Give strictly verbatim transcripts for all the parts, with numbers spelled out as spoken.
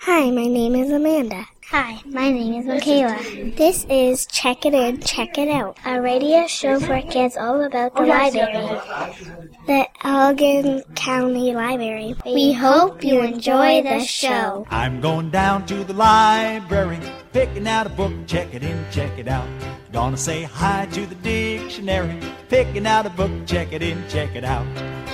Hi, my name is Amanda. Hi, my name is Michaela. This is Check It In, Check It Out, a radio show for kids all about the library. The Allegan County Library. We hope you enjoy the show. I'm going down to the library, picking out a book, check it in, check it out. Gonna say hi to the dictionary, picking out a book, check it in, check it out.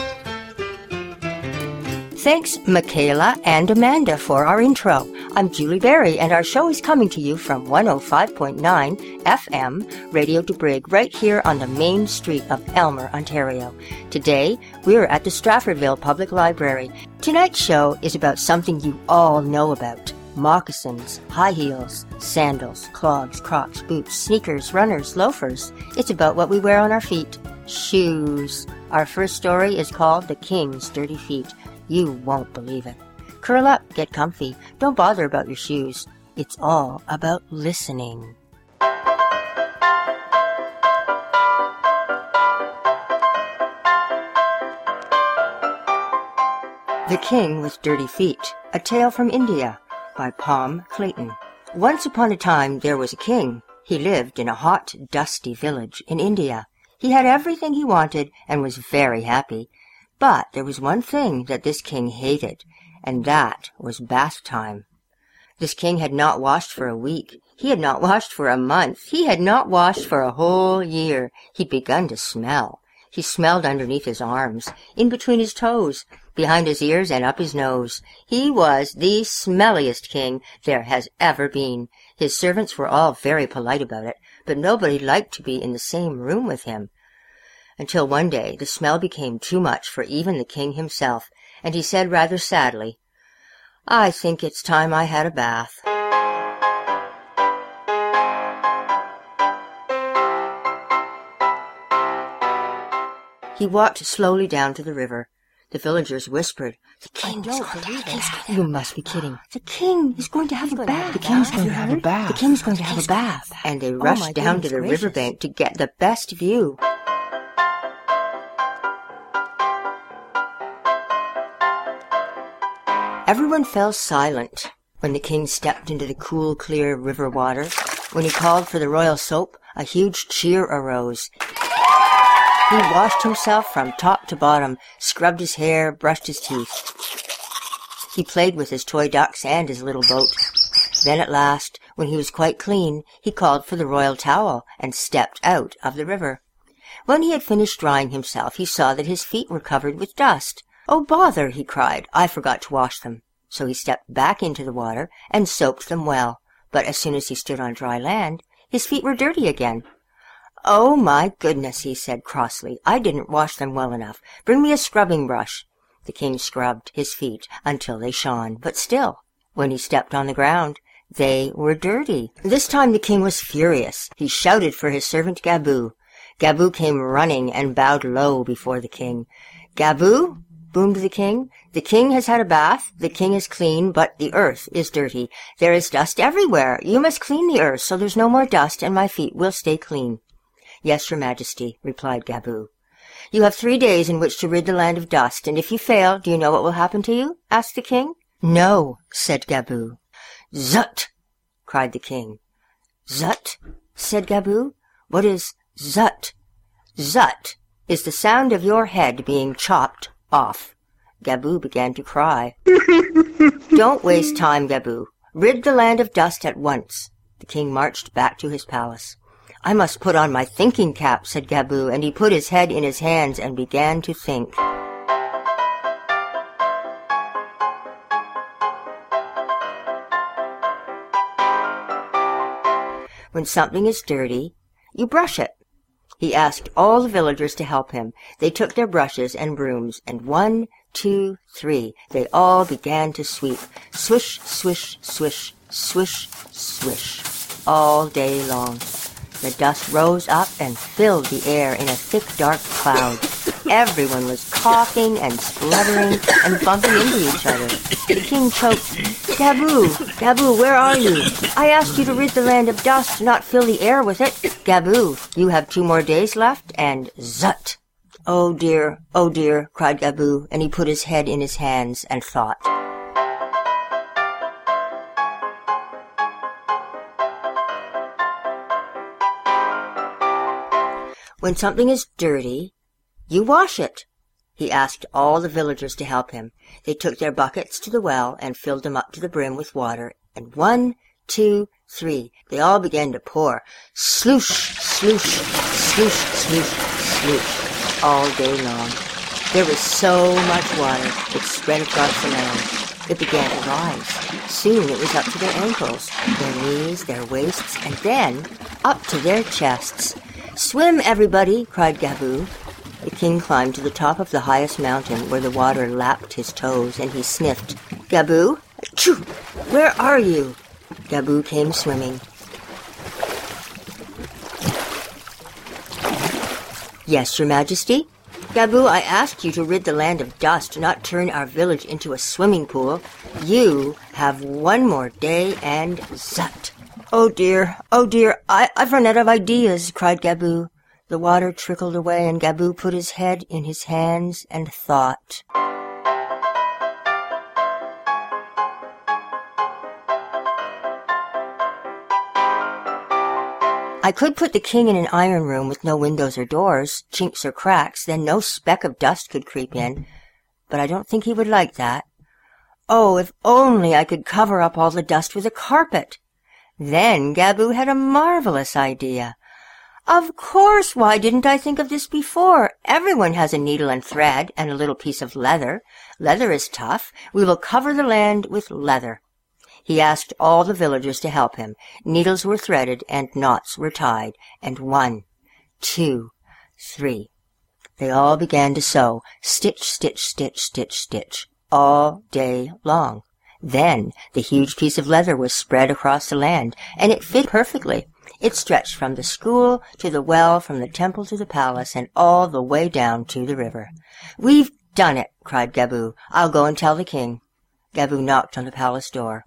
Thanks, Michaela and Amanda, for our intro. I'm Julie Berry, and our show is coming to you from one oh five point nine F M, Radio de Brig, right here on the main street of Elmer, Ontario. Today, we're at the Straffordville Public Library. Tonight's show is about something you all know about. Moccasins, high heels, sandals, clogs, crocs, boots, sneakers, runners, loafers. It's about what we wear on our feet. Shoes. Our first story is called The King's Dirty Feet. You won't believe it. Curl up, get comfy. Don't bother about your shoes. It's all about listening. The King with Dirty Feet, A Tale from India, by Palm Clayton. Once upon a time there was a king. He lived in a hot, dusty village in India. He had everything he wanted and was very happy. But there was one thing that this king hated, and that was bath time. This king had not washed for a week. He had not washed for a month. He had not washed for a whole year. He'd begun to smell. He smelled underneath his arms, in between his toes, behind his ears and up his nose. He was the smelliest king there has ever been. His servants were all very polite about it, but nobody liked to be in the same room with him. Until one day the smell became too much for even the king himself, and he said rather sadly, "I think it's time I had a bath." He walked slowly down to the river. The villagers whispered, "The king is going to have a bath." "You must be kidding. The king is going to have a bath. The king's going to have a bath. The king's going to have a bath." And they rushed down to the riverbank to get the best view. Everyone fell silent when the king stepped into the cool, clear river water. When he called for the royal soap, a huge cheer arose. He washed himself from top to bottom, scrubbed his hair, brushed his teeth. He played with his toy ducks and his little boat. Then at last, when he was quite clean, he called for the royal towel and stepped out of the river. When he had finished drying himself, he saw that his feet were covered with dust. "Oh, bother," he cried, "I forgot to wash them." So he stepped back into the water and soaped them well. But as soon as he stood on dry land, his feet were dirty again. "Oh, my goodness," he said crossly, "I didn't wash them well enough. Bring me a scrubbing brush." The king scrubbed his feet until they shone, but still, when he stepped on the ground, they were dirty. This time the king was furious. He shouted for his servant Gaboo. Gaboo came running and bowed low before the king. "Gaboo," boomed the king, "the king has had a bath, the king is clean, but the earth is dirty. There is dust everywhere. You must clean the earth so there's no more dust and my feet will stay clean." "Yes, your majesty," replied Gaboo. "You have three days in which to rid the land of dust, and if you fail, do you know what will happen to you?" asked the king. "No," said Gaboo. "Zut!" cried the king. "Zut?" said Gaboo. "What is zut?" "Zut is the sound of your head being chopped off." Gaboo began to cry. "Don't waste time, Gaboo. Rid the land of dust at once." The king marched back to his palace. "I must put on my thinking cap," said Gaboo, and he put his head in his hands and began to think. When something is dirty, you brush it. He asked all the villagers to help him. They took their brushes and brooms, and one, two, three, they all began to sweep. Swish, swish, swish, swish, swish, all day long. The dust rose up and filled the air in a thick, dark cloud. Everyone was coughing and spluttering and bumping into each other. The king choked. "Gaboo, Gaboo, where are you? I asked you to rid the land of dust, not fill the air with it. Gaboo, you have two more days left, and zut." "Oh dear, oh dear," cried Gaboo, and he put his head in his hands and thought. When something is dirty, you wash it. He asked all the villagers to help him. They took their buckets to the well and filled them up to the brim with water, and one, two, three, they all began to pour. Sloosh, sloosh, sloosh, sloosh, sloosh, all day long. There was so much water, it spread across the land. It began to rise. Soon it was up to their ankles, their knees, their waists, and then up to their chests. "Swim, everybody!" cried Gaboo. The king climbed to the top of the highest mountain where the water lapped his toes, and he sniffed. "Gaboo? Achoo! Where are you?" Gaboo came swimming. "Yes, your majesty?" "Gaboo, I asked you to rid the land of dust, not turn our village into a swimming pool. You have one more day and zut." "Oh dear, oh dear, I, I've run out of ideas," cried Gaboo. The water trickled away, and Gaboo put his head in his hands and thought. "I could put the king in an iron room with no windows or doors, chinks or cracks, then no speck of dust could creep in. But I don't think he would like that. Oh, if only I could cover up all the dust with a carpet!" Then Gaboo had a marvelous idea. "Of course, why didn't I think of this before? Everyone has a needle and thread and a little piece of leather. Leather is tough. We will cover the land with leather." He asked all the villagers to help him. Needles were threaded and knots were tied, and one, two, three. They all began to sew, stitch, stitch, stitch, stitch, stitch, all day long. Then the huge piece of leather was spread across the land, and it fit perfectly. It stretched from the school to the well, from the temple to the palace, and all the way down to the river. "We've done it!" cried Gaboo. "I'll go and tell the king." Gaboo knocked on the palace door.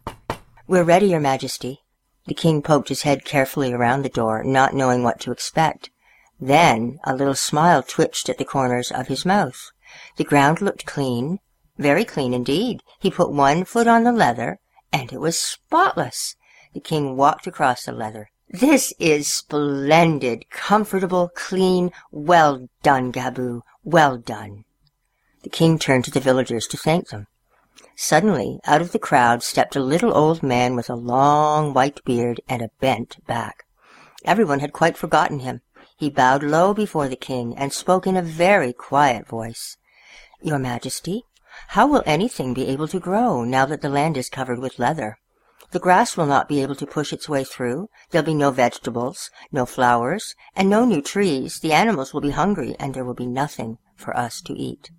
"We're ready, your majesty." The king poked his head carefully around the door, not knowing what to expect. Then a little smile twitched at the corners of his mouth. The ground looked clean, very clean indeed. He put one foot on the leather, and it was spotless. The king walked across the leather. "This is splendid, comfortable, clean. Well done, Gaboo, well done." The king turned to the villagers to thank them. Suddenly, out of the crowd stepped a little old man with a long white beard and a bent back. Everyone had quite forgotten him. He bowed low before the king and spoke in a very quiet voice. "Your Majesty, how will anything be able to grow now that the land is covered with leather? The grass will not be able to push its way through. There'll be no vegetables, no flowers, and no new trees. The animals will be hungry, and there will be nothing for us to eat."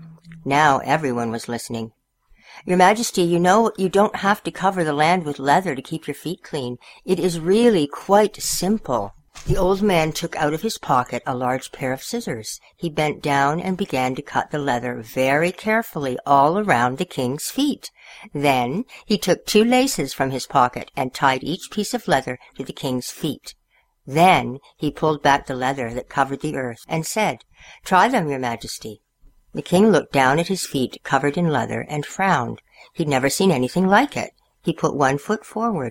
Now everyone was listening. "Your Majesty, you know you don't have to cover the land with leather to keep your feet clean. It is really quite simple." The old man took out of his pocket a large pair of scissors. He bent down and began to cut the leather very carefully all around the king's feet. Then he took two laces from his pocket and tied each piece of leather to the king's feet. Then he pulled back the leather that covered the earth and said, "Try them, your Majesty." The king looked down at his feet covered in leather and frowned. He'd never seen anything like it. He put one foot forward.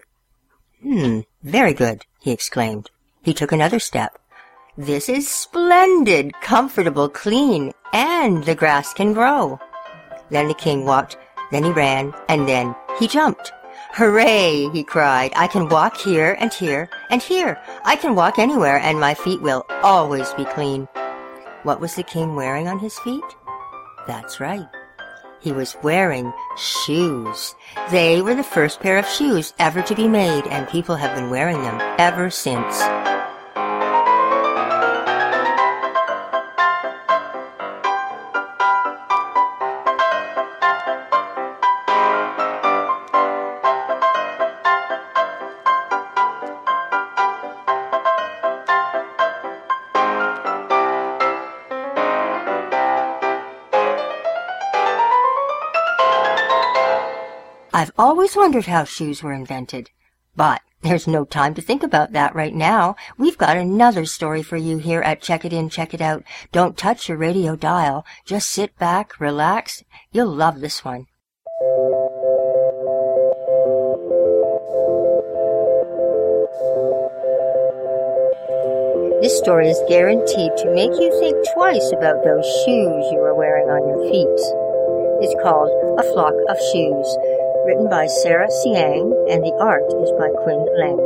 "Hmm, very good," he exclaimed. He took another step. "This is splendid, comfortable, clean, and the grass can grow." Then the king walked, then he ran, and then he jumped. "Hooray!" he cried. "I can walk here and here and here. I can walk anywhere, and my feet will always be clean." What was the king wearing on his feet? That's right. He was wearing shoes. They were the first pair of shoes ever to be made, and people have been wearing them ever since. I've always wondered how shoes were invented. But there's no time to think about that right now. We've got another story for you here at Check It In, Check It Out. Don't touch your radio dial. Just sit back, relax. You'll love this one. This This story is guaranteed to make you think twice about those shoes you are wearing on your feet. It's called A Flock of Shoes, written by Sarah Siang, and the art is by Quinn Lang.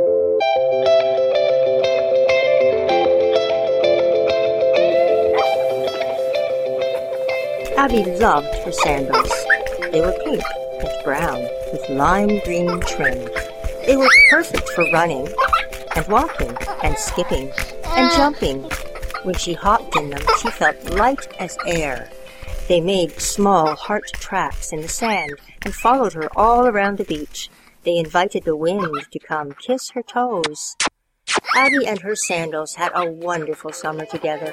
Abby loved her sandals. They were pink and brown with lime green trim. They were perfect for running and walking and skipping and jumping. When she hopped in them, she felt light as air. They made small heart tracks in the sand and followed her all around the beach. They invited the wind to come kiss her toes. Abby and her sandals had a wonderful summer together.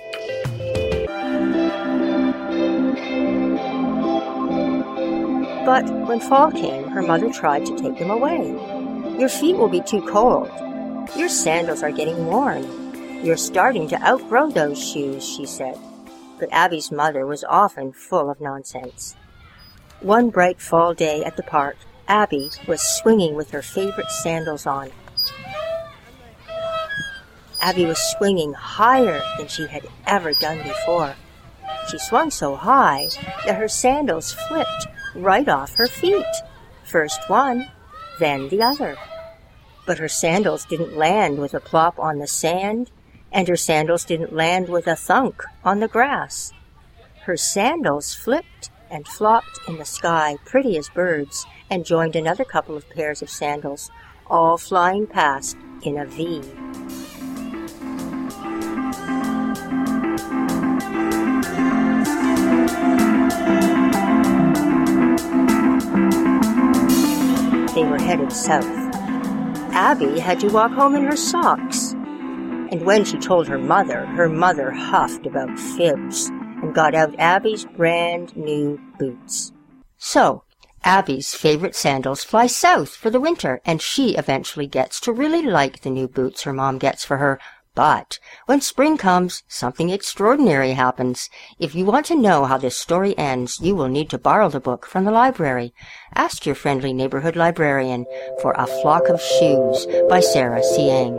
But when fall came, her mother tried to take them away. Your feet will be too cold. Your sandals are getting worn. You're starting to outgrow those shoes, she said. But Abby's mother was often full of nonsense. One bright fall day at the park, Abby was swinging with her favorite sandals on. Abby was swinging higher than she had ever done before. She swung so high that her sandals flipped right off her feet. First one, then the other. But her sandals didn't land with a plop on the sand, and her sandals didn't land with a thunk on the grass. Her sandals flipped and flopped in the sky, pretty as birds, and joined another couple of pairs of sandals, all flying past in a V. They were headed south. Abby had to walk home in her socks. And when she told her mother, her mother huffed about fibs and got out Abby's brand new boots. So, Abby's favorite sandals fly south for the winter, and she eventually gets to really like the new boots her mom gets for her. But when spring comes, something extraordinary happens. If you want to know how this story ends, you will need to borrow the book from the library. Ask your friendly neighborhood librarian for A Flock of Shoes by Sarah Siang.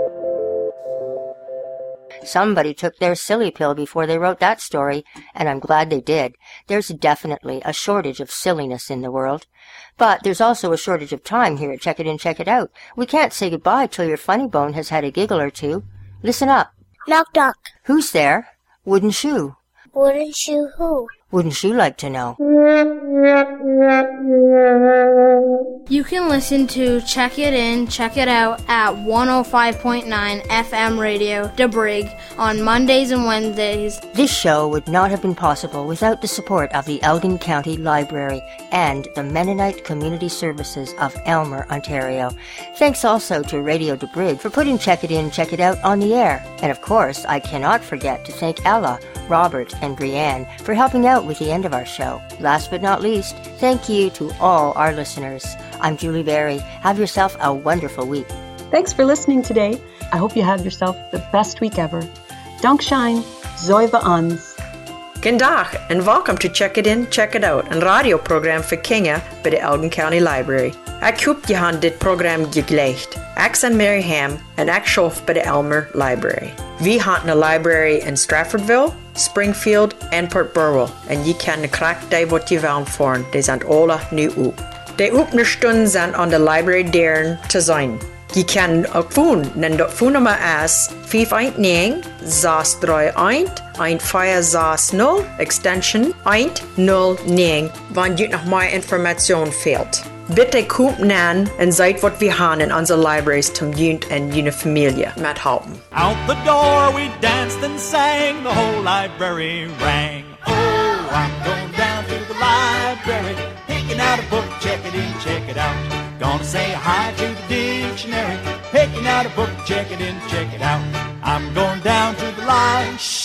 Somebody took their silly pill before they wrote that story, and I'm glad they did. There's definitely a shortage of silliness in the world. But there's also a shortage of time here at Check It In, Check It Out. We can't say goodbye till your funny bone has had a giggle or two. Listen up. Knock, knock. Who's there? Wooden Shoe. Wooden Shoe who? Wouldn't Shoe like to know? You can listen to Check It In, Check It Out at one oh five point nine F M Radio, The Brig, on Mondays and Wednesdays. This show would not have been possible without the support of the Elgin County Library and the Mennonite Community Services of Elmer, Ontario. Thanks also to Radio The Brig for putting Check It In, Check It Out on the air. And of course, I cannot forget to thank Ella, Robert, and Brianne for helping out with the end of our show. Last but not least, thank you to all our listeners. I'm Julie Berry. Have yourself a wonderful week. Thanks for listening today. I hope you have yourself the best week ever. Dankshine, Zoiva Ans. G'dag and welcome to Check It In, Check It Out, een radioprogram voor kinderen bij de Elgin County Library. Ik hoop je hebt dit programma geklecht. Ik ben Mary Ham en ik schoof bij de Elmer Library. We hebben een library in Stratfordville, Springfield en Port Burwell. En je kan de kracht die wat je wilt voeren. Die zijn alle nu op. De openingsstunden zijn aan de library deuren te zijn. Je kan ook wonen en dat woonnummer is vijf een negen zes drie een een vijf zes nul extension een nul negen, wanneer je nog meer informatie fehlt. Bitte kommt nan en seid wat wir haben in unsere libraries zum Jund en jene Familie mit helpen. Out the door we danced and sang, the whole library rang. Oh, I'm going down to the library, picking out a book, check it in, check it out. Gonna say hi to the dictionary, picking out a book, check it in, check it out. I'm going down to the library.